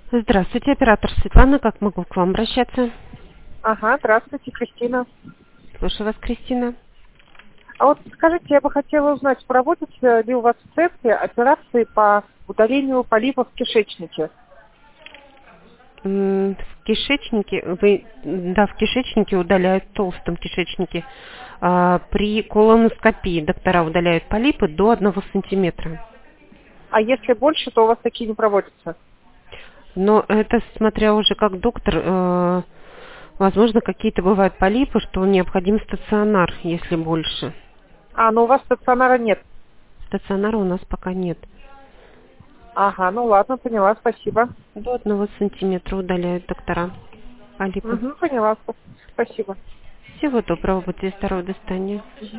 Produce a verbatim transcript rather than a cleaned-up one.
Здравствуйте, оператор Светлана. Как могу к вам обращаться? Ага, здравствуйте, Кристина. Слушаю вас, Кристина. А вот скажите, я бы хотела узнать, проводятся ли у вас в центре операции по удалению полипов в кишечнике? М, В кишечнике, вы, да, в кишечнике удаляют, в толстом кишечнике. А, При колоноскопии доктора удаляют полипы до одного сантиметра. А если больше, то у вас такие не проводятся? Но это смотря уже как доктор, э, возможно, какие-то бывают полипы, что необходим стационар, если больше. А, ну у вас стационара нет. Стационара у нас пока нет. Ага, ну ладно, поняла, спасибо. До одного сантиметра удаляют доктора полипы. Угу, поняла, спасибо. Всего доброго, будьте здоровы, до свидания.